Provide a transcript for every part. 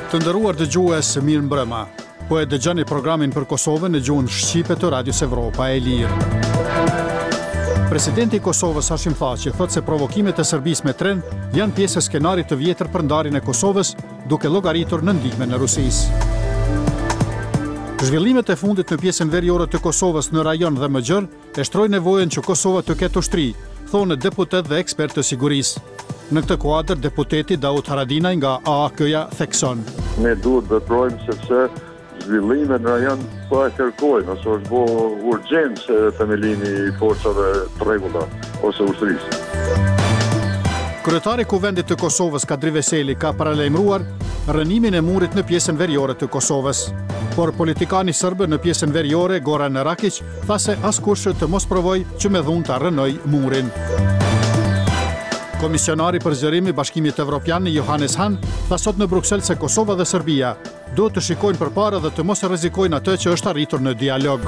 Të nderuar dëgjues, mirë mbrëma. Po e dëgjoni programin për Kosovën në gjuhën shqipe të Radios Evropa e Lirë. Presidenti i Kosovës Hashim Thaçi thotë se provokimet e Serbisë me tren janë pjesë e skenarit të vjetër për ndarjen e Kosovës, duke llogaritur në ndihmën e Rusisë. Zhvillimet e fundit në pjesën veriore të Kosovës në rajon dhe më gjerë e shtrojnë nevojën që Kosova të ketë ushtri, thonë deputet dhe ekspertë të sigurisë. Në këtë kuadër, deputeti Daud Haradinaj nga AAK-ja thekson. Ne duhet të veprojmë sepse zhvillimet në rajon po e kërkojnë, ose është bo urgjencë themelimi i forcave të rregulla ose ushtrisë. Kryetari i Kuvendit të Kosovës Kadri Veseli ka paralajmëruar rënimin e murit në pjesën veriore të Kosovës. Por politikani serb në pjesën veriore Goran Rakić tha se askush të mos provoj që me dhunë ta rënoj murin. Komisionari për zgjerimi i Bashkimit Evropian Johannes Hahn tha sot në Bruksel se Kosova dhe Serbia duhet të shikojnë përpara dhe të mos rrezikojnë atë që është arritur në dialog.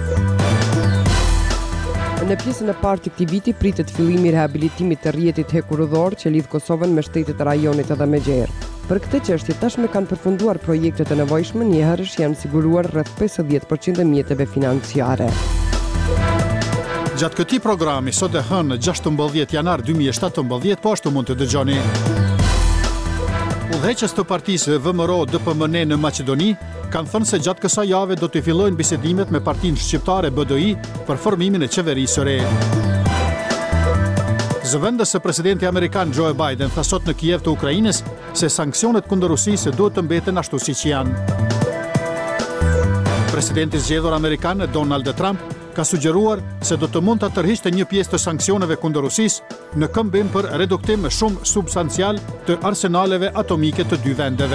Në pjesën e parë të këtij viti pritet fillimi i rehabilitimit të rrjetit hekurudhor që lidh Kosovën me shtetet e rajonit edhe me gjerë. Për këtë çështje tashmë kanë përfunduar projektet e nevojshme, njëherësh janë siguruar rreth 50% e mjeteve financiare. Gjatë këtij programi, sot e hënë 16 janar 2017, po ashtu mund të dëgjoni. Udhëheqës të partisë VMRO DPMN në Maqedoni kanë thënë se gjatë kësaj jave do të fillojnë bisedimet me partinë shqiptare BDI për formimin e qeverisë së re. Zëvendës së presidenti amerikan Joe Biden tha sot në Kiev të Ukrainës se sanksionet kundër Rusisë duhet të mbeten ashtu siç janë. Presidenti i zgjedhur amerikan Donald Trump ka sugjeruar se do të mund të tërhiqte një pjesë të sanksioneve kundër Rusisë në këmbim për reduktim shumë substancial të arsenaleve atomike të dy vendeve.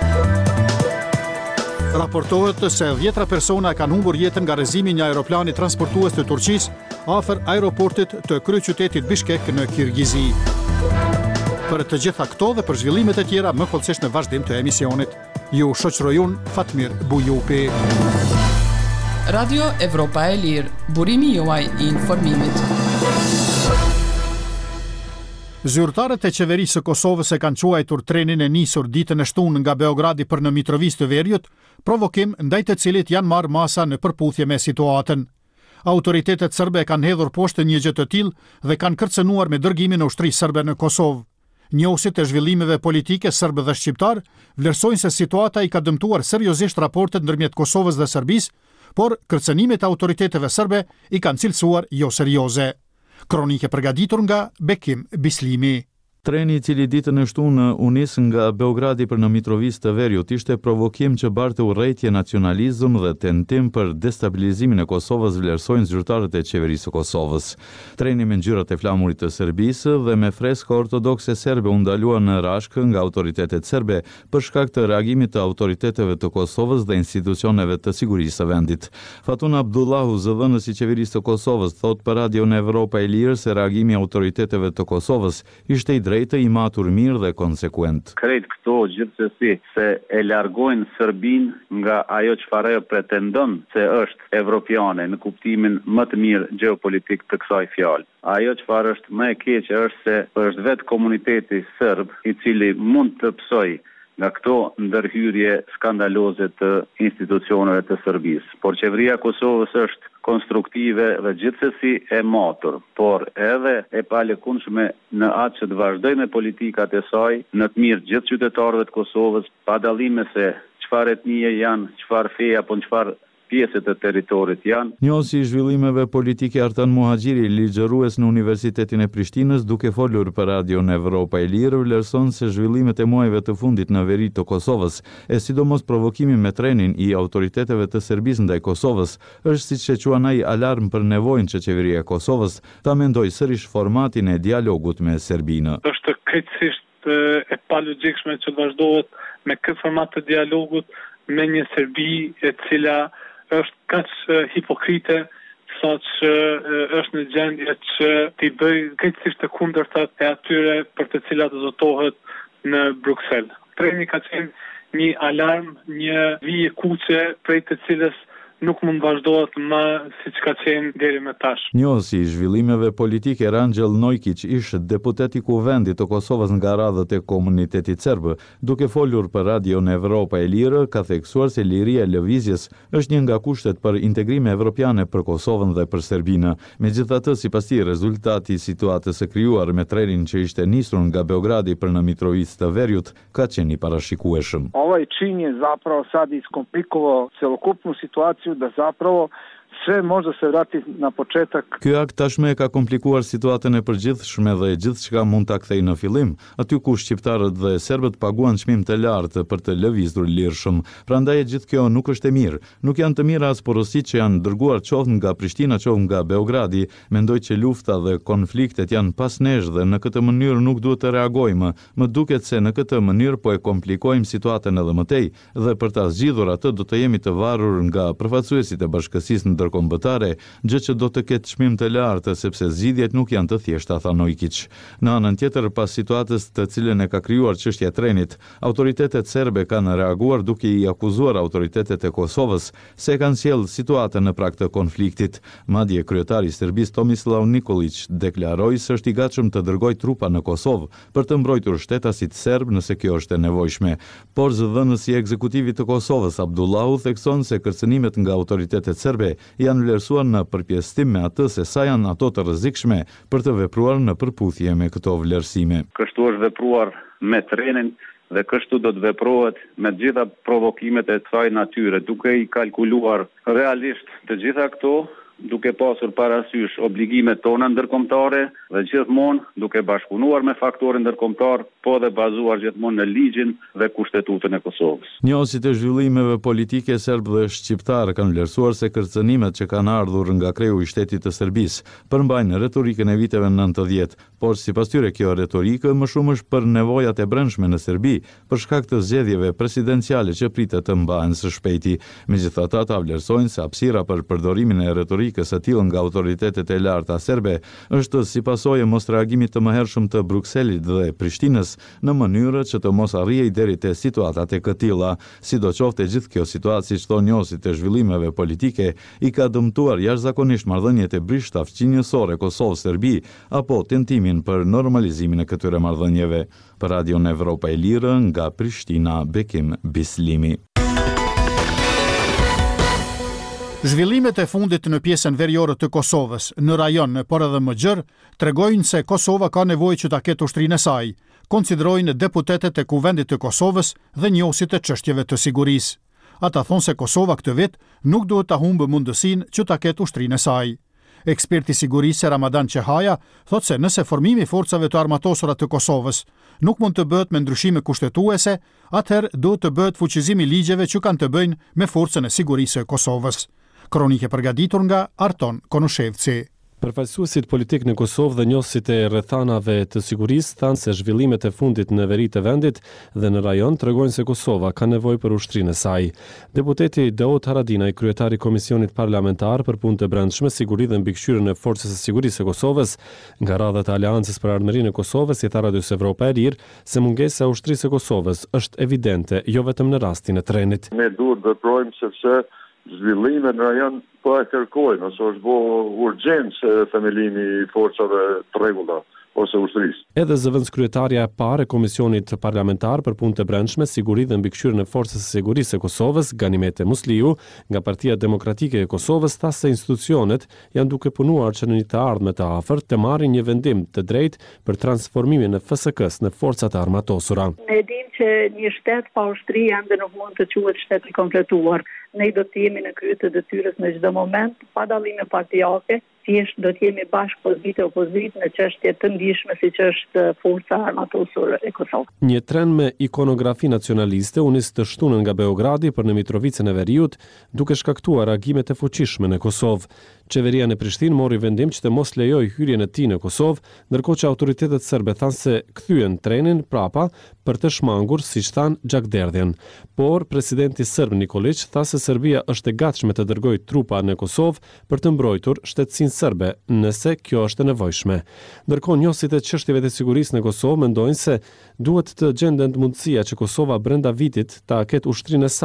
Raportohet se 10 persona kanë humbur jetën nga rrezimi një aeroplani transportues të Turqisë afër aeroportit të kryeqytetit Bishkek në Kirgizi. Për të gjitha këto dhe për zhvillimet e tjera më kollësisht në vazhdim të emisionit. Ju shoqëroj unë Fatmir Bujupi. Radio Evropa e Lirë, burimi juaj i informimit. Zyrtarët e qeverisë së Kosovës e kanë quajtur trenin e nisur ditën e shtunë nga Beogradi për në Mitrovic të Veriut, provokim ndaj të cilit janë marrë masa në përputhje me situatën. Autoritetet serbe kanë hedhur poshtë një gjë të tillë dhe kanë kërcënuar me dërgimin e ushtrisë serbe në Kosovë. Njohësit e zhvillimeve politike serbe dhe shqiptar vlerësojnë se situata i ka dëmtuar seriozisht raportet ndërmjet Kosovës dhe Serbisë, por kërcënimet e autoriteteve serbe i kanë cilësuar jo serioze. Kronike përgatitur nga Bekim Bislimi. Treni i cili ditën e shtunë u nis nga Beogradi për në Mitrovic të Veriut ishte provokim që barte urrëtie nacionalizëm dhe tentim për destabilizimin e Kosovës, vlerësojnë zyrtarët e qeverisë së Kosovës. Treni me ngjyrat e flamurit të Serbisë dhe me freska ortodokse serbe u ndalua në rashk nga autoritetet serbe për shkak të reagimit të autoriteteve të Kosovës dhe institucioneve të sigurisë së vendit. Fatun Abdullahu, zëdhënës i qeverisë të Kosovës, thot për Radio Evropa e Lirë se reagimi i autoriteteve të Kosovës ishte i drejtë, i matur mirë dhe konsekvent. Krejt këto gjithsesi se e largojnë Serbin nga ajo çfarë ajo pretendon se është evropiane në kuptimin më të mirë gjeopolitik të kësaj fjale. Ajo çfarë është më e keqe është se është vetë komuniteti serb i cili mund të psoj nga këto ndërhyrje skandaloze të institucioneve të Serbisë. Por qeveria e Kosovës është konstruktive dhe gjithsesi e matur, por edhe e palekundshme në atë që të vazhdojë me politikat e saj në të mirë gjithë qytetarëve të Kosovës, pa dallime se çfarë etnie janë, çfarë feje apo çfarë pjesë të territorit janë. Njohësi i zhvillimeve politike Artan Muhaxhiri, ligjërues në Universitetin e Prishtinës, duke folur për Radio Evropa e Lirë, vlerëson se zhvillimet e muajve të fundit në veri të Kosovës, e sidomos provokimi me trenin i autoriteteve të Serbisë ndaj Kosovës, është siç e quan ai alarm për nevojën që qeveria e Kosovës ta mendojë sërish formatin e dialogut me Serbinë. Është krejtësisht e palogjikshme që vazhdohet me këtë format të dialogut me një Serbi e cila është kaq hipokrite sa që është në gjendje që t'i bëj krejtësisht të kundërtat e atyre për të cilat zotohet në Bruksel. Treni ka qenë një alarm, një vije kuqe prej të cilës nuk mund vazhdohet më siç ka qenë deri më tash. Njohësi i zhvillimeve politike Rangel Nojkic ishte deputet i Kuvendit të Kosovës nga radhët e komunitetit serb, duke folur për Radion Evropa e Lirë, ka theksuar se liria e lëvizjes është një nga kushtet për integrime evropiane për Kosovën dhe për Serbinë. Megjithatë, sipas tij, rezultati i situatës së krijuar me trenin që ishte nisur nga Beogradi për në Mitrovicë të Veriut ka qenë i parashikueshëm. Ovaj čin je zapravo sad iskomplikovao celokupnu situaciju da zapravo sve može se vratiti na početak. Ky akt tashmë ka komplikuar situatën e përgjithshme dhe gjithçka mund ta kthejë në fillim, aty ku shqiptarët dhe serbët paguan çmim të lartë për të lëvizur lirshëm. Prandaj gjithë kjo nuk është e mirë. Nuk janë të mira as porositë që janë dërguar qoftë nga Prishtina, qoftë nga Beogradi. Mendoj që lufta dhe konfliktet janë pas nesh dhe në këtë mënyrë nuk duhet të reagojmë. Më duket se në këtë mënyrë po e komplikojmë situatën edhe më tej dhe për ta zgjidhur atë do të jemi të varur nga përfaqësuesit e bashkësisë ndërkombëtare, gjë që do të ketë çmim të lartë sepse zgjidhjet nuk janë të thjeshta, tha Nojkic. Në anën tjetër, pas situatës të cilën e ka krijuar çështja e trenit, autoritetet serbe kanë reaguar duke i akuzuar autoritetet e Kosovës se kanë sjellë situatën në prag të konfliktit. Madje kryetari i Serbisë Tomislav Nikolić deklaroi se është i gatshëm të dërgojë trupa në Kosovë për të mbrojtur shtetasit serb nëse kjo është e nevojshme. Por zëdhënësi i ekzekutivit të Kosovës Abdullahu thekson se kërcënimet nga autoritetet serbe janë vlerësuar në përpjesëtim me atë se sa janë ato të rrezikshme për të vepruar në përputhje me këto vlerësime. Kështu është vepruar me trenin dhe kështu do të veprohet me të gjitha provokimet e kësaj natyre, duke i kalkuluar realisht të gjitha këto, duke pasur parasysh obligimet tona ndërkombëtare dhe gjithmonë duke bashkëpunuar me faktorin ndërkombëtar, po dhe bazuar gjithmonë në ligjin dhe kushtetutën e Kosovës. Njohësit e zhvillimeve politike serb dhe shqiptar kanë vlerësuar se kërcënimet që kanë ardhur nga kreu i shtetit të Serbisë përmbajnë retorikën e viteve 90, por sipas tyre kjo retorikë më shumë është për nevojat e brendshme në Serbi, për shkak të zgjedhjeve presidenciale që pritet të mbahen së shpejti. Megjithatë, ata vlerësojnë se hapësira për përdorimin e retorikës së tillë nga autoritetet e larta serbe është si pasojë mos reagimit të mëhershëm të Brukselit dhe Prishtinës në mënyrë që të mos arrijej deri te situatat e këtilla. Sidoqoftë, gjithë kjo situatë, siç thonë njohësit e zhvillimeve politike, i ka dëmtuar jashtëzakonisht marrëdhëniet e brishtafqinjësore Kosovë-Serbi apo tentimin për normalizimin e këtyre marrëdhënieve. Për Radion Evropa e Lirë nga Prishtina, Bekim Bislimi. Zhvillimet e fundit në pjesën veriore të Kosovës, në rajon, por edhe më gjerë, tregojnë se Kosova ka nevojë që ta ketë ushtrinë e saj, konsiderojnë deputetet e Kuvendit të Kosovës dhe njohësit e çështjeve të sigurisë. Ata thonë se Kosova këtë vit nuk duhet ta humbë mundësinë që ta ketë ushtrinë e saj. Eksperti i sigurisë Ramadan Çehaja thotë se nëse formimi i forcave të armatosura të Kosovës nuk mund të bëhet me ndryshime kushtetuese, atëherë duhet të bëhet fuqizimi i ligjeve që kanë të bëjnë me forcën e sigurisë së Kosovës. Kronike përgatitur nga Arton Konushevci. Përfaqësuesit politik në Kosovë dhe njohësit e rrethanave të sigurisë thanë se zhvillimet e fundit në veri të vendit dhe në rajon tregojnë se Kosova ka nevojë për ushtrinë e saj. Deputeti Daud Haradinaj, kryetari i Komisionit Parlamentar për Punë të Brendshme, Siguri dhe Mbikëqyrjen e Forcës së Sigurisë së Kosovës, nga radhët e Aleancës për Ardhmërinë e Kosovës, i tha Radios Evropa e Lirë se mungesa e ushtrisë së Kosovës është evidente jo vetëm në rastin e trenit. Ne duhet të veprojmë sepse zhvillimet në rajon po e kërkojnë, ose është bo urgjencë themelimi i forcave të rregulla ose ushtrisë. Edhe zëvendëskryetaria e parë e Komisionit Parlamentar për Punë të Brendshme, Siguri dhe Mbikëqyrjen e Forcës së Sigurisë së Kosovës, Ganimete Musliu, nga Partia Demokratike e Kosovës, tha se institucionet janë duke punuar që në një të ardhme të afërt të marrin një vendim të drejtë për transformimin e FSK-s në forcat e armatosura. Ne dim që një shtet pa ushtri ende nuk mund të quhet shtet i kompletuar. Ne do të jemi në krye të detyrës në çdo moment, pa dallime partijake, thjesht do të jemi bashkë pozitë në çështje të ndihshme siç është forca armatosur e Kosovës. Një tren me ikonografi nacionaliste u nis të shtunën nga Beogradi për në Mitrovicën e Veriut, duke shkaktuar reagime të fuqishme në Kosovë. Qeveria në Prishtinë mori vendim që të mos lejojë hyrjen e tij në Kosovë, ndërkohë që autoritetet serbe thanë se kthyen trenin prapa për të shmangur, siç thanë, gjakderdhjen. Por presidenti serb Nikolić tha se Serbia është e gatshme të dërgojë trupa në Kosovë për të mbrojtur shtetësinë serbe, nëse kjo është e nevojshme. Ndërkohë njohësit e çështjeve të sigurisë në Kosovë mendojnë se duhet të gjenden mundësia që Kosova brenda vitit ta ketë ushtrinë e saj.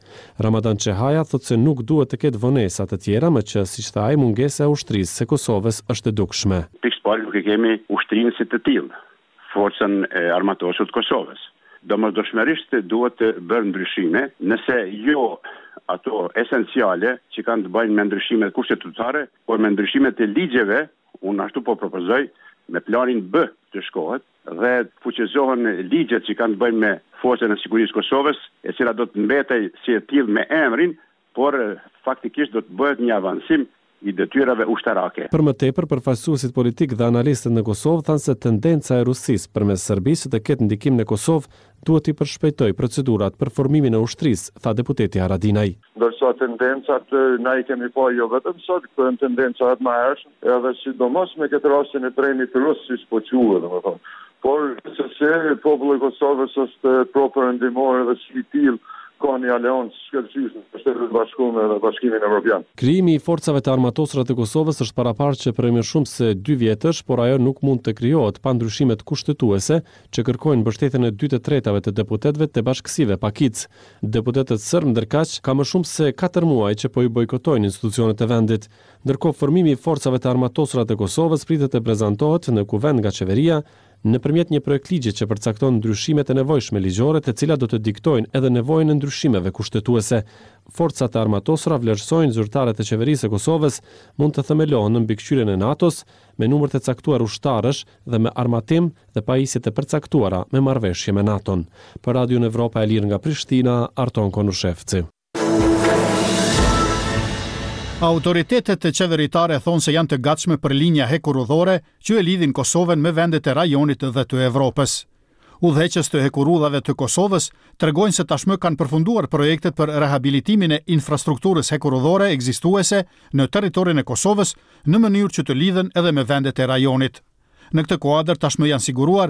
Ramadan Çehaja thotë se nuk duhet të ketë vonesa të tjera, më që siç tha ai, mungesa e ushtrisë së Kosovës është e dukshme. Pikë parë nuk e kemi ushtrinë si të tillë, forcën e armatosur të Kosovës. Domosdoshmërisht duhet të bërë ndryshime, nëse jo ato esenciale që kanë të bëjnë me ndryshimet kushtetuesare, por me ndryshimet e ligjeve, unë ashtu po propozoj me planin B të shkohet dhe fuqizohen ligjet që kanë të bëjnë me forcën e sigurisë Kosovës, e cila do të mbetej si e tillë me emrin, por faktikisht do të bëhet një avancim i detyrave ushtarake. Për më tepër, përfaqësuesit politik dhe analistët në Kosovë thanë se tendenca e Rusisë përmes Serbisë të ketë ndikim në Kosovë duhet i përshpejtoj procedurat për formimin e ushtrisë, tha deputeti Haradinaj. Ndërsa tendencat na i kemi pa jo vetëm sot, këto janë tendencat më hershme, edhe sidomos me këtë rastin e tremit rus, siç po quhet, domethënë. Por se populli i Kosovës është propërndimor dhe si i tillë ka një aleancë shkëlqyeshme me Shtetet Bashkuara dhe Bashkimin Evropian. Krijimi i forcave të armatosura të Kosovës është paraparë për më shumë se 2 vjetësh, por ajo nuk mund të krijohet pa ndryshimet kushtetuese që kërkojnë mbështetjen e 2 të tretave të deputetëve të bashkësive pakic. Deputetët serbë ndërkaq ka më shumë se 4 muaj që po i bojkotojnë institucionet e vendit. Ndërkohë formimi i forcave të armatosura të Kosovës pritet të prezantohet në kuvend nga qeveria nëpërmjet një projekt ligji që përcakton ndryshimet e nevojshme ligjore, të cilat do të diktojnë edhe nevojën e ndryshimeve kushtetuese. Forcat e armatosura vlerësojnë zyrtarët e qeverisë së Kosovës mund të themelohen në mbikëqyrjen e NATO-s me numër të caktuar ushtarësh dhe me armatim dhe pajisje të përcaktuara me marrëveshje me NATO-n. Për Radion Evropa e Lirë nga Prishtina, Arton Konushevci. Autoritetet e qeveritare thonë se janë të gatshme për linja hekurudhore që e lidhin Kosovën me vendet e rajonit dhe të Evropës. Udhëheqës të hekurudhave të Kosovës tregojnë se tashmë kanë përfunduar projektet për rehabilitimin e infrastrukturës hekurudhore ekzistuese në territorin e Kosovës në mënyrë që të lidhen edhe me vendet e rajonit. Në këtë kuadër tashmë janë siguruar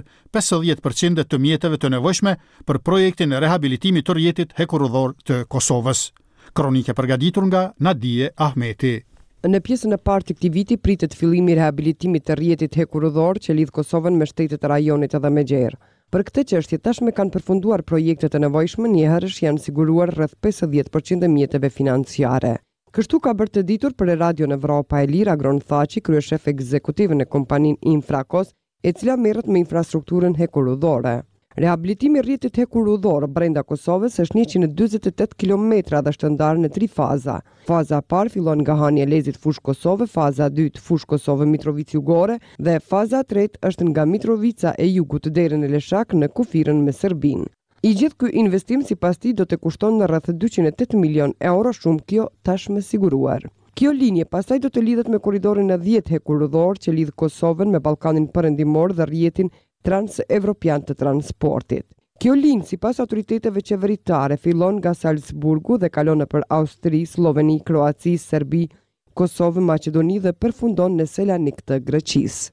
50% të mjeteve të nevojshme për projektin e rehabilitimit të rrjetit hekurudhor të Kosovës. Kronike përgatitur nga Nadije Ahmeti. Në pjesën e parë të këtij viti pritet fillimi i rehabilitimit të rrjetit hekurudhor që lidh Kosovën me shtetet e rajonit edhe me Gjerë. Për këtë çështje tashmë kanë përfunduar projektet e nevojshme, njëherësh janë siguruar rreth 50% e mjeteve financiare. Kështu ka bërë të ditur për Radion Evropa e Lirë Agron Thaçi, kryeshef ekzekutiv në kompaninë Infrakos, e cila merret me infrastrukturën hekurudhore. Rehabilitimi i rrjetit hekurudhor brenda Kosovës është 148 kilometra dhe është ndarë në 3 faza. Faza e parë fillon nga Hani e Lezit fushë Kosovë, faza e dytë fushë Kosovë Mitrovica Jugore dhe faza e tretë është nga Mitrovica e Jugut deri në Leshak në kufirën me Serbinë. I gjithë ky investim sipas tij do të kushton në rreth 208 milion euro, shumë kjo tashmë siguruar. Kjo linje pastaj do të lidhet me korridorin e 10 hekurudhor që lidh Kosovën me Ballkanin Perëndimor dhe rrjetin trans-evropian të transportit. Kjo linjë, sipas autoriteteve qeveritare, fillon nga Salzburgu dhe kalon nëpër Austri, Sloveni, Kroaci, Serbi, Kosovë, Maqedoni dhe përfundon në Selanik të Greqisë.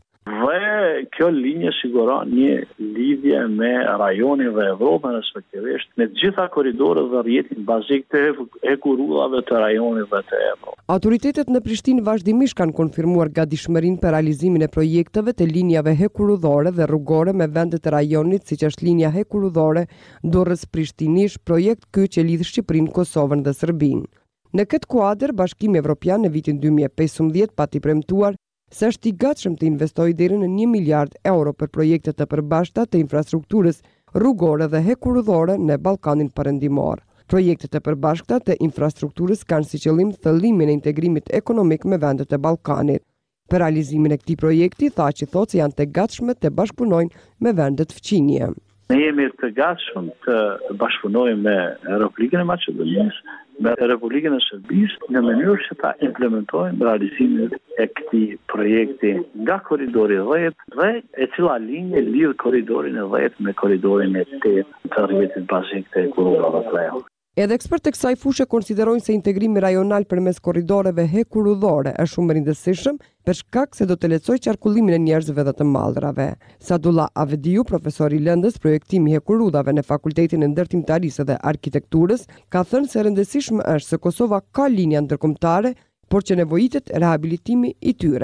Dhe kjo linjë siguron një lidhje me rajonin dhe Evropën, respektivisht me të gjitha korridorët dhe rrjetin bazik të hekurudhave të rajonit dhe të Evropës. Autoritetet në Prishtinë vazhdimisht kanë konfirmuar gatishmërinë për realizimin e projekteve të linjave hekurudhore dhe rrugore me vendet e rajonit, siç është linja hekurudhore Durrës Prishtinish, projekt ky që lidh Shqipërinë, Kosovën dhe Serbinë. Në këtë kuadër, Bashkimi Evropian në vitin 2015 pati premtuar se është i gatshëm të investojë deri në 1 miliard euro për projekte të përbashkëta të infrastrukturës rrugore dhe hekurudhore në Ballkanin Perëndimor. Projektet e përbashkëta të infrastrukturës kanë si qëllim thëllimin e integrimit ekonomik me vendet e Ballkanit. Për realizimin e këtij projekti, Thaçi thotë se janë të gatshme të bashkëpunojnë me vendet fqinje. Ne jemi të gatshëm të bashkëpunojmë me Republikën e Maqedonisë, me Republikën e Serbisë në mënyrë që ta implementojmë realizimin e këtij projekti nga korridori 10 dhe e cila linjë lidh korridorin e 10 me korridorin e 8 të rrjetit bazik të hekurudhave të reja. Edhe ekspertë e kësaj fushë konsiderojnë se integrimi rajonal përmes korridoreve hekurudhore është shumë i rëndësishëm për shkak se do të lehtësojë qarkullimin e njerëzve dhe të mallrave. Sadullah Avediu, profesor i lëndës projektimi hekurudhave në Fakultetin e Ndërtimtarisë dhe Arkitekturës, ka thënë se rëndësishme është se Kosova ka linja ndërkombëtare, por që nevojitet rehabilitimi i tyre.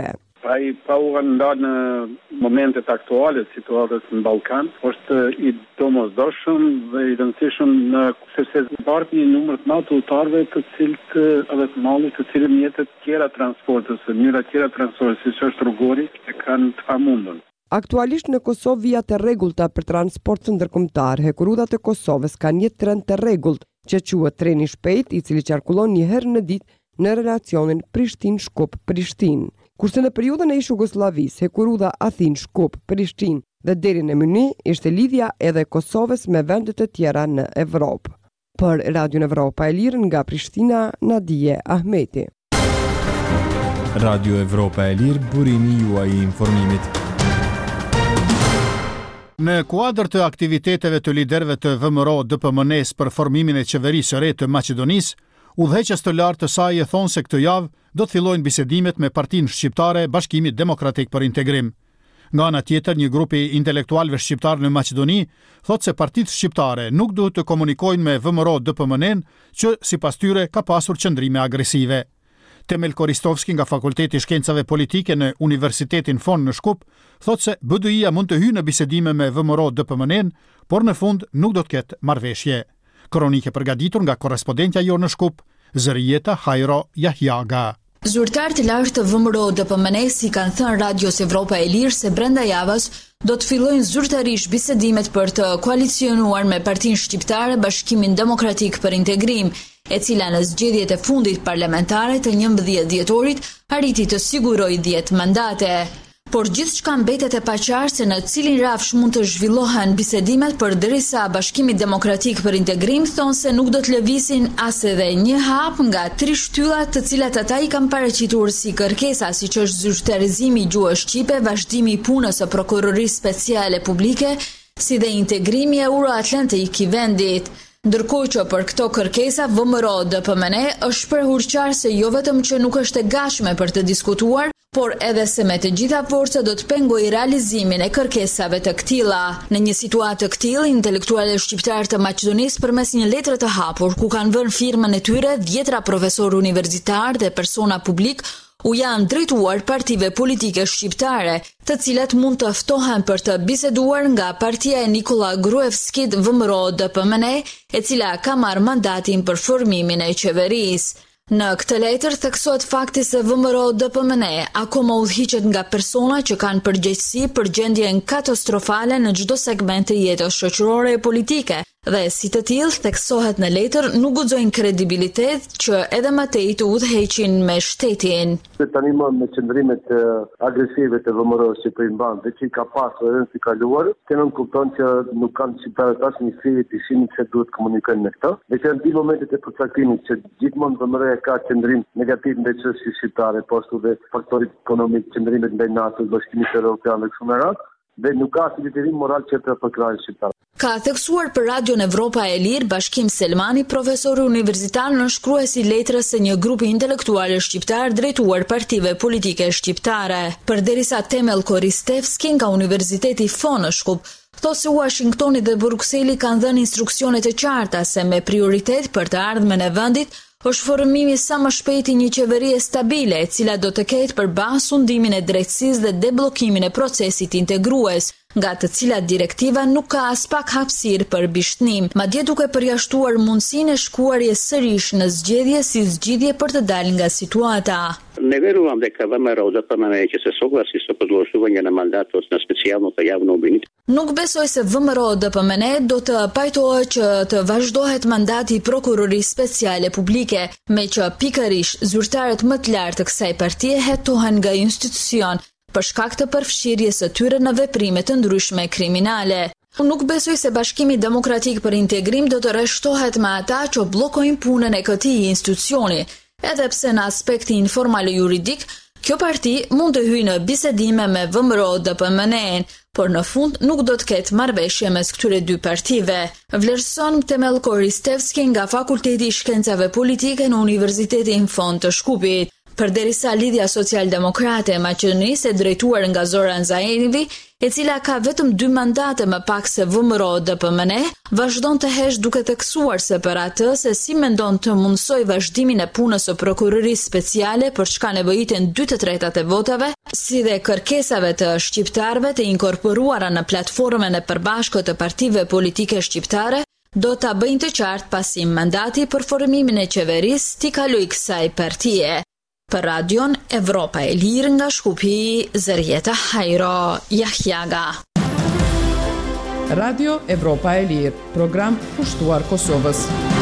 ai pa u ndalë në momentet aktuale të situatës në Ballkan, është i domosdoshëm dhe i rëndësishëm sepse bartë një numër të madh të udhëtarëve të cilët edhe të mallit, të cilët mjetet tjera transporti ose mënyra tjera transporti, siç është rrugori, e kanë të pamundur. Aktualisht në Kosovë vijat e rregullta për transport ndërkombëtar, hekurudat e Kosovës kanë një tren të rregullt që quhet treni i shpejt, i cili qarkullon një herë në ditë në relacionin Prishtinë-Shkup-Prishtinë. Kurse në periudhën e ish-Jugosllavisë, hekurudha Athinë-Shkup-Prishtinë dhe deri në Myni ishte lidhja edhe Kosovës me vendet e tjera në Evropë. Për Radio Evropa e Lirë nga Prishtina, Nadije Ahmeti. Radio Evropa e Lirë, burimi juaj i informimit. Në kuadër të aktiviteteve të liderëve të VMRO-DPMN-s për formimin e qeverisë së re të Maqedonisë, udhëheqës të lartë të saj e thonë se këtë javë do të fillojnë bisedimet me Partinë Shqiptare Bashkimi Demokratik për Integrim. Nga ana tjetër, një grup i intelektualëve shqiptar në Maqedoni thotë se partitë shqiptare nuk duhet të komunikojnë me VMRO-DPMN-n që sipas tyre ka pasur qëndrime agresive. Temel Koristovski nga Fakulteti i Shkencave Politike në Universitetin Fon në Shkup thotë se BDI-a mund të hyjë në bisedime me VMRO-DPMN-n, por në fund nuk do të ketë marrëveshje. Kronike përgatitur nga korrespondentja jo në Shkup, Zërijeta Hajro Jahjaga. Zyrtarët e lartë të VMRO-DPMN-s i kanë thënë Radios Evropa e Lirë se brenda javës do të fillojnë zyrtarisht bisedimet për të koalicionuar me Partinë Shqiptare Bashkimin Demokratik për Integrim, e cila në zgjedhjet e fundit parlamentare të 11 dhjetorit arriti të sigurojë 10 mandate. Por gjithçka mbetet e paqartë se në cilin rafsh mund të zhvillohen bisedimet përderisa Bashkimi Demokratik për Integrim thonë se nuk do të lëvizin as edhe një hap nga 3 shtyllat të cilat ata i kanë paraqitur si kërkesa, siç është zyrtarizimi i gjuhës shqipe, vazhdimi i punës së prokurorisë speciale publike, si dhe integrimi euroatlantik i vendit. Ndërkohë që për këto kërkesa VMRO-DPMN është shprehur qartë se jo vetëm që nuk është e gatshme për të diskutuar, por edhe se me të gjitha forcat do të pengojë realizimin e kërkesave të këtilla. Në një situatë të këtillë, intelektualët shqiptar të Maqedonisë përmes një letre të hapur ku kanë vënë firmën e tyre, 10 profesorë universitar dhe persona publik u janë drejtuar partive politike shqiptare, të cilat mund të ftohen për të biseduar nga partia e Nikola Gruevskit VMRO-DPMN, e cila ka marrë mandatin për formimin e qeverisë. Në këtë letër theksohet fakti se VMRO-DPMN akoma udhëhiqet nga persona që kanë përgjegjësi për gjendjen katastrofale në çdo segment të jetës shoqërore e politike, dhe si të tillë theksohet në letër nuk guxojnë kredibilitet që edhe më tej të udhëheqin me shtetin. Tani me qëndrimet agresive të VMRO-s që po i mban dhe që ka pasur edhe në të kaluar, kënon kupton që nuk kanë shqiptarët as një frikë të shihnin se duhet komunikojnë me këto. Dhe që në momentet e përcaktimit që gjithmonë VMRO ka qëndrim negativ ndaj çështjes shqiptare, po ashtu dhe faktorit ekonomik, qëndrimet ndaj NATO-s, Bashkimit Evropian dhe kështu me radhë, dhe nuk ka detyrim moral që të përkrahë shqiptarët. Ka theksuar për Radion Evropa e Lirë Bashkim Selmani, profesor universitar në shkruesi letrës së një grupi intelektualë shqiptar drejtuar partive politike shqiptare. Përderisa Temel Koristevski nga Universiteti Fon në Shkup thotë se Washingtoni dhe Brukseli kanë dhënë instruksione të qarta se me prioritet për të ardhmen e vendit është formimi sa më shpejt i një qeverie stabile, e cila do të ketë përballë sundimin e drejtësisë dhe debllokimin e procesit integrues, nga të cilat direktiva nuk ka as pak hapësirë për bishtnim, madje duke përjashtuar mundësinë e shkuarjes sërish në zgjedhje si zgjidhje për të dalë nga situata. Ne veruam дека VMRO-DPMN ќе se soglasi sa podloživanje na mandatot na specijalno të javno obvinit. Nuk besoj se VMRO-DPMN do të pajtohet që të vazhdohet mandati i prokurorisë speciale publike, me që pikërisht zyrtarët më të lartë të kësaj partie hetohen nga institucion për shkak të përfshirjes së tyre në veprime të ndryshme kriminale. Nuk besoj se Bashkimi Demokratik për Integrim do të rreshtohet me ata që bllokojnë punën e këtij institucioni. Edhe pse në aspektin formal juridik, kjo parti mund të hyjë në bisedime me VMRO-DPMN, por në fund nuk do të ketë marrëveshje mes këtyre dy partive. Vlerëson Temel Koristevski nga Fakulteti i Shkencave Politike në Universitetin Fon të Shkupit. Përderisa lidhja social-demokrate e Maqedonisë e drejtuar nga Zoran Zaevi, e cila ka vetëm 2 mandate më pak se VMRO DPMN, vazhdon të hesh duke theksuar se për atë se si mendon të mundsoj vazhdimin e punës së prokurorisë speciale për çka nevojiten 2/3 e votave, si dhe kërkesave të shqiptarëve të inkorporuara në platformën e përbashkët të partive politike shqiptare, do ta bëjnë të qartë pasi mandati për formimin e qeverisë t'i kalojë kësaj partie. Për radion Evropa e Lirë nga Shkupi, Zërjeta Hajro Jahjaga. Radio Evropa e Lirë, program pushtuar Kosovës.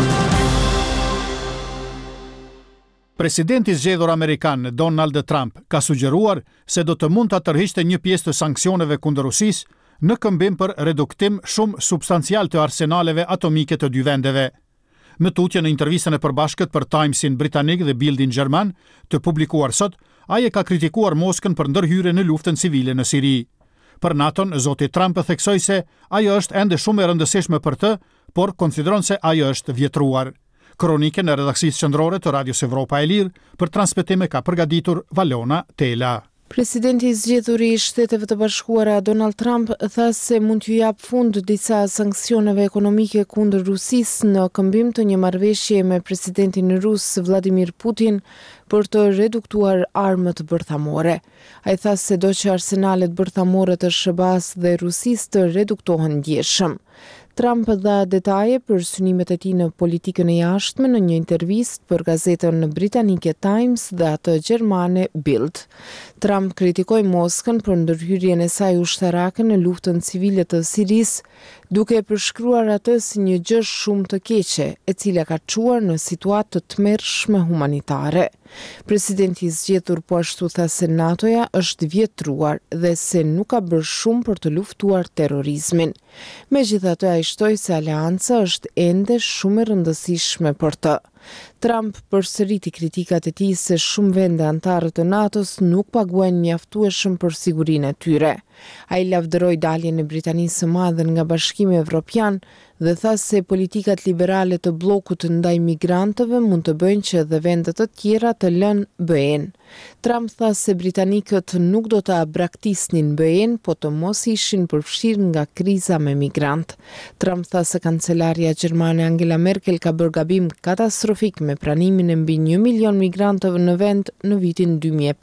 Presidenti zgjedhur amerikan Donald Trump ka sugjeruar se do të mund ta tërhiqte një pjesë të sanksioneve kundër Rusisë në këmbim për reduktim shumë substancial të arsenaleve atomike të dy vendeve. Në tutje në intervistën e përbashkët për Timesin britanik dhe Bildin gjerman, të publikuar sot, ai ka kritikuar Moskën për ndërhyrje në luftën civile në Siri. Për NATO-n, zoti Trump theksoi se ajo është ende shumë e rëndësishme për të, por konsideron se ajo është vjetruar. Kronikën e redaksisë qendrore të Radios Evropa e Lirë për transmetime ka përgatitur Valona Tela. Presidenti i zgjedhur i Shteteve të Bashkuara Donald Trump tha se mund t'ju jap fund disa sanksioneve ekonomike kundër Rusisë në këmbim të një marrëveshje me presidentin rus Vladimir Putin për të reduktuar armët bërthamore. Ai tha se do që arsenalet bërthamore të SBA-s dhe Rusisë të reduktohen ndjeshëm. Trump dha detaje për synimet e tij në politikën e jashtme në një intervistë për gazetën britanike Times dhe atë gjermane Bild. Trump kritikoi Moskën për ndërhyrjen e saj ushtarake në luftën civile të Sirisë, duke përshkruar atë si një gjë shumë të keqe, e cila ka çuar në situatë të tmerrshme humanitare. Presidenti i zgjedhur po ashtu tha se NATO-ja është vjetruar dhe se nuk ka bërë shumë për të luftuar terrorizmin. Megjithatë, ai shtoi se aleanca është ende shumë e rëndësishme për të. Trump përsëriti kritikat e tij se shumë vende anëtare të NATO-s nuk paguajnë mjaftueshëm për sigurinë e tyre. Ai lavdëroi daljen e Britanisë së Madhe nga Bashkimi Evropian dhe tha se politikat liberale të bllokut ndaj migrantëve mund të bëjnë që edhe vende të tjera të lënë BE-n. Trump tha se britanikët nuk do të braktisnin BE-n, po të mos ishin përfshirë nga kriza me migrant. Trump tha se kancelaria gjermane Angela Merkel ka bërë gabim katastrofik me pranimin e mbi 1 milion migrantëve në vend në vitin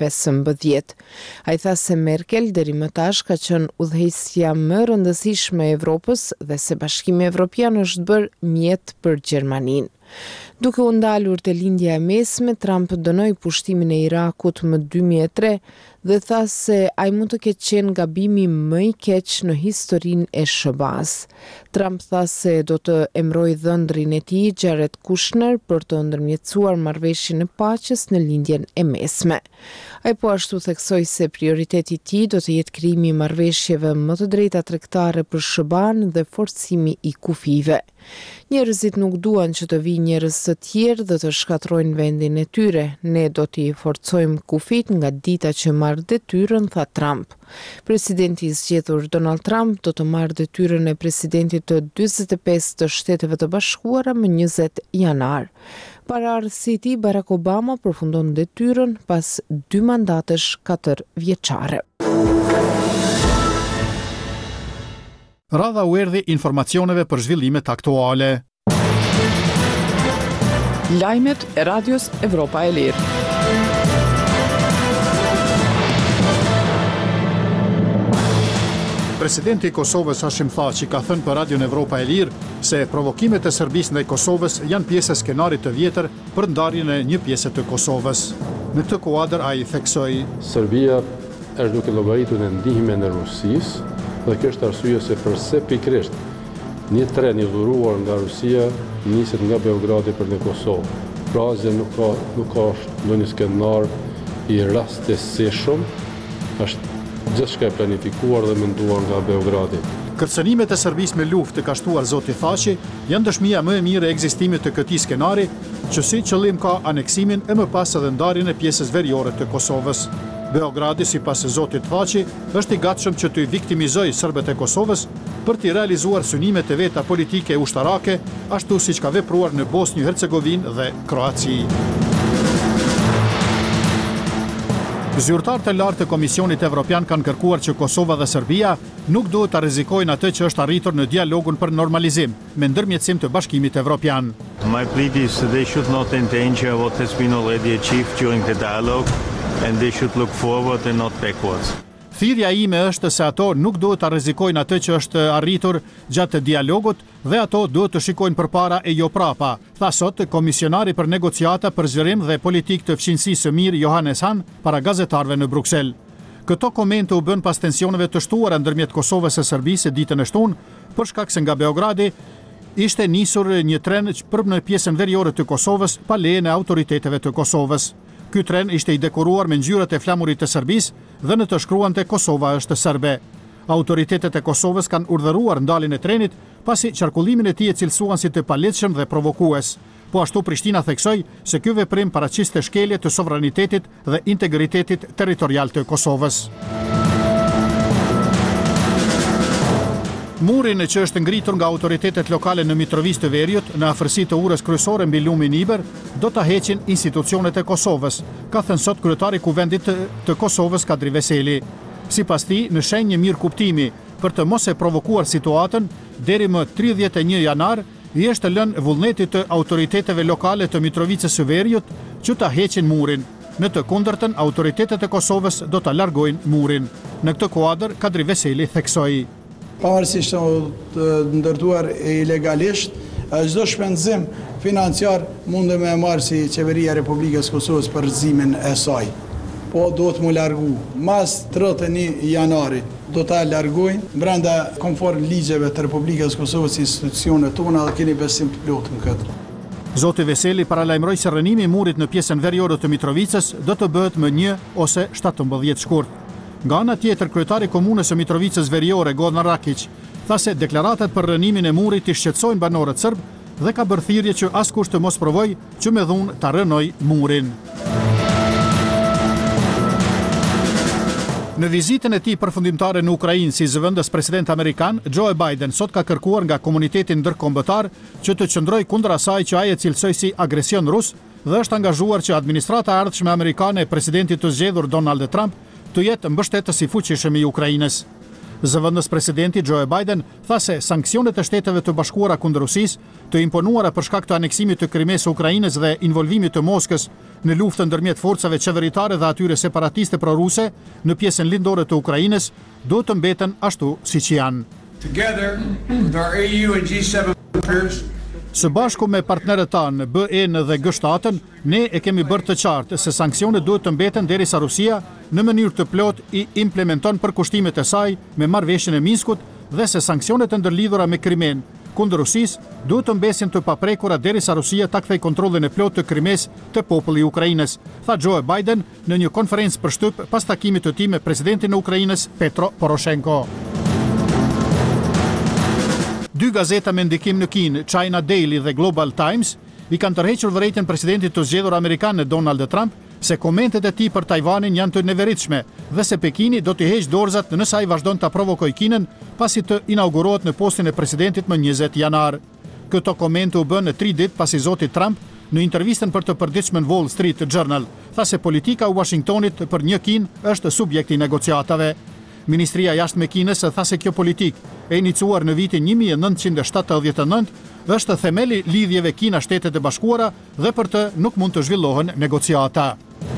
2015. Ai tha se Merkel deri më tash ka qenë udhëheqësja më e rëndësishme e Evropës dhe se Bashkimi Evropian është bërë mjet për Gjermaninë. Duke u ndalur te lindja e mesme, Trump dënoi pushtimin e Irakut më 2003 dhe tha se ai mund të ketë qenë gabimi më i keq në historinë e SBA-s. Trump tha se do të emërojë dhëndrin e tij Jared Kushner për të ndërmjetësuar marrëveshjen e paqes në lindjen e mesme. Ai po ashtu theksoi se prioriteti i tij do të jetë krijimi i marrëveshjeve më të drejta tregtare për SBA-n dhe forcimi i kufive. Njerëzit nuk duan që të vijnë njerëz të tjerë dhe të shkatrojnë vendin e tyre. Ne do t'i forcojmë kufit nga dita që marrë detyrën, tha Trump. Presidenti i zgjedhur Donald Trump do të marrë detyrën e presidentit të 45 të Shteteve të Bashkuara më 20 janar. Paraardhësi i tij Barack Obama përfundon detyrën pas 2 mandatesh 4 vjeçare. Radha u erdhi informacioneve për zhvillimet aktuale. Lajmet e Radios Evropa e Lirë. Presidenti i Kosovës Hashim Thaçi ka thënë për Radion Evropa e Lirë se provokimet e Serbisë ndaj Kosovës janë pjesë e skenarit të vjetër për ndarjen e një pjese të Kosovës. Në këtë kuadër ai theksoi: Serbia është duke llogaritur në ndihmën e Rusisë dhe kjo është arsye se përse pikërisht një tren i dhuruar nga Rusia niset nga Beogradi për në Kosovë. Pra nuk ka ndonjë skenar i rastësishëm, është gjithçka e planifikuar dhe menduar nga Beogradi. Kërcënimet e Serbisë me luftë të ka shtuar zoti Thaçi janë dëshmia më e mirë e ekzistimit të këtij skenari, që si qëllim ka aneksimin e më pas edhe ndarjen e pjesës veriore të Kosovës. Beogradi, sipas zotit Thaçi, është i gatshëm që të viktimizojë serbët e Kosovës për të realizuar synimet e veta politike e ushtarake, ashtu siç ka vepruar në Bosnjë Hercegovinë dhe Kroaci. Zyrtarët e lartë të Komisionit Evropian kanë kërkuar që Kosova dhe Serbia nuk duhet ta rrezikojnë atë që është arritur në dialogun për normalizim me ndërmjetësim të Bashkimit Evropian. My plea is they should not endanger what has been already achieved during the dialogue and they should look forward and not backwards. Thirrja ime është se ato nuk duhet ta rrezikojnë atë që është arritur gjatë dialogut dhe ato duhet të shikojnë përpara e jo prapa, tha sot komisionari për negociata për zgjerim dhe politikë të fqinjësisë së mirë Johannes Hahn para gazetarëve në Bruksel. Këto komente u bën pas tensioneve të shtuara ndërmjet Kosovës e Serbisë ditën e shtunë, për shkak se nga Beogradi ishte nisur një tren për në pjesën veriore të Kosovës pa lejen e autoriteteve të Kosovës. Ky tren ishte i dekoruar me ngjyrat e flamurit të Serbisë dhe në të shkruante Kosova është serbe. Autoritetet e Kosovës kanë urdhëruar ndaljen e trenit pasi qarkullimin e tij e cilësuan si të palehtshëm dhe provokues. Po ashtu Prishtina theksoi se ky veprim paraqiste shkelje të sovranitetit dhe integritetit territorial të Kosovës. Murin që është ngritur nga autoritetet lokale në Mitrovic të Veriut, në afërsi të urës kryesore mbi lumin Iber, do ta heqin institucionet e Kosovës, ka thënë sot kryetari i Kuvendit të Kosovës Kadri Veseli. Sipas tij, në shenjë mirë kuptimi për të mos e provokuar situatën, deri më 31 janar i është lënë vullneti të autoriteteve lokale të Mitrovicës së Veriut që ta heqin murin. Në të kundërtën, autoritetet e Kosovës do ta largojnë murin. Në këtë kuadër, Kadri Veseli theksoi: pavarësisht të ndërtuar ilegalisht, çdo shpenzim financiar mund me marrë si qeveria e Republikës Kosovës për rrezimin e saj. Po do të mu largu. Mas 31 janarit do ta largojnë brenda konform ligjeve të Republikës Kosovës, institucionet tona, dhe keni besim të plotë në këtë. Zoti Veseli paralajmëroi se rënimi i murit në pjesën veriore të Mitrovicës do të bëhet më 1 ose 17 shkurt. Nga ana tjetër, kryetari i komunës së Mitrovicës Veriore, Goran Rakić, tha se deklaratat për rënimin e murit i shqetësojnë banorët serb dhe ka bërë thirrje që askush të mos provojë që me dhunë ta rënojë murin. Në vizitën e tij përfundimtare në Ukrainë si zëvendës president amerikan, Joe Biden sot ka kërkuar nga komuniteti ndërkombëtar që të qëndrojë kundër asaj që ai e cilësoi si agresion rus dhe është angazhuar që administrata e ardhshme amerikane e presidentit të zgjedhur Donald Trump të jetë mbështetës i fuqishëm i Ukrainës. Zëvendës presidenti Joe Biden tha se sanksionet e Shteteve të Bashkuara kundër Rusisë, të imponuara për shkak të aneksimit të Krimes së Ukrainës dhe involvimit të Moskës në luftën ndërmjet forcave qeveritare dhe atyre separatiste proruse në pjesën lindore të Ukrainës, do të mbeten ashtu siç janë. Together with our AU and G7 peers, së bashku me partnerët tanë BE-n dhe G7-ën, ne e kemi bërë të qartë se sanksionet duhet të mbeten derisa Rusia në mënyrë të plotë i implementon përkushtimet e saj me marrëveshjen e Minskut dhe se sanksionet e ndërlidhura me Krimen kundër Rusisë duhet të mbesin të paprekura derisa Rusia ta kthejë kontrollin e plotë të Krimes të popullit i Ukrainës, tha Joe Biden në një konferencë për shtyp pas takimit të tij me presidentin e Ukrainës Petro Poroshenko. Dy gazeta me ndikim në Kinë, China Daily dhe Global Times, i kanë tërhequr vërejtjen presidentit të zgjedhur amerikan Donald Trump se komentet e tij për Tajvanin janë të neveritshme dhe se Pekini do t'i heqë dorëzat nëse ai vazhdon ta provokojë Kinën pasi të inaugurohet në postin e presidentit më 20 janar. Këto komente u bën në 3 ditë pasi zoti Trump në intervistën për të përditshmën Wall Street Journal tha se politika e Washingtonit për një Kinë është subjekt i negociatave. Ministria jashtme e Kinës tha se kjo politikë e iniciuar në vitin 1979 është themeli lidhjeve Kina-Shtetet e Bashkuara dhe për të nuk mund të zhvillohen negociata.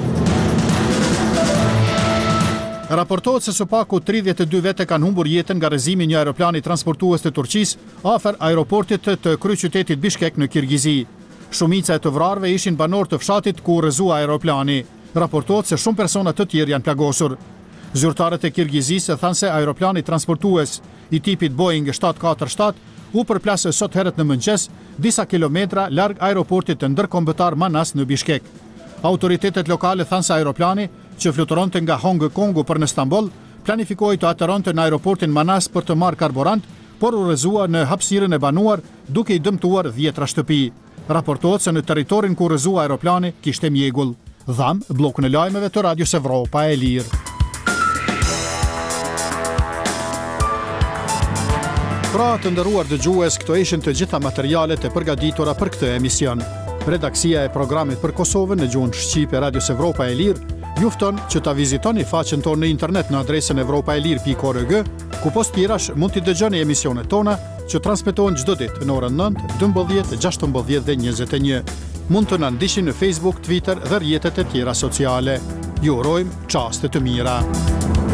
Raportohet se së paku 32 vete kanë humbur jetën nga rrëzimi një aeroplani transportues të Turqisë afër aeroportit të kryeqytetit Bishkek në Kirgizi. Shumica e të vrarëve ishin banorë të fshatit ku rrëzua aeroplani. Raportohet se shumë persona të tjerë janë plagosur. Zyrtarët e Kirgizisë thanë se aeroplani transportues i tipit Boeing 747 u përplasë sot herët në mëngjes disa kilometra larg aeroportit të ndërkombëtar Manas në Bishkek. Autoritetet lokale thanë se aeroplani, që fluturonte nga Hong Kongu për në Stamboll, planifikoi të ateronte në aeroportin Manas për të marrë karburant, por u rrëzua në hapësirën e banuar duke i dëmtuar 10 shtëpi. Raportohet se në territorin ku rrëzua aeroplani kishte mjegull. Dham, bllokun e lajmeve të Radios Evropa e Lirë. Pra të nderuar dëgjues, këto ishin të gjitha materialet e përgatitura për këtë emision. Redaksia e programit për Kosovën në gjuhën shqipe Radios Evropa e Lirë Ju fton që ta vizitoni faqen tonë në internet në adresën europaelir.org, ku post tjerash mund t'i dëgjoni emisionet tona që transmetohen çdo ditë në orën 9, 12, 16 dhe 21. Mund të na ndiqni në Facebook, Twitter dhe rrjetet e tjera sociale. Ju urojmë çaste të mira.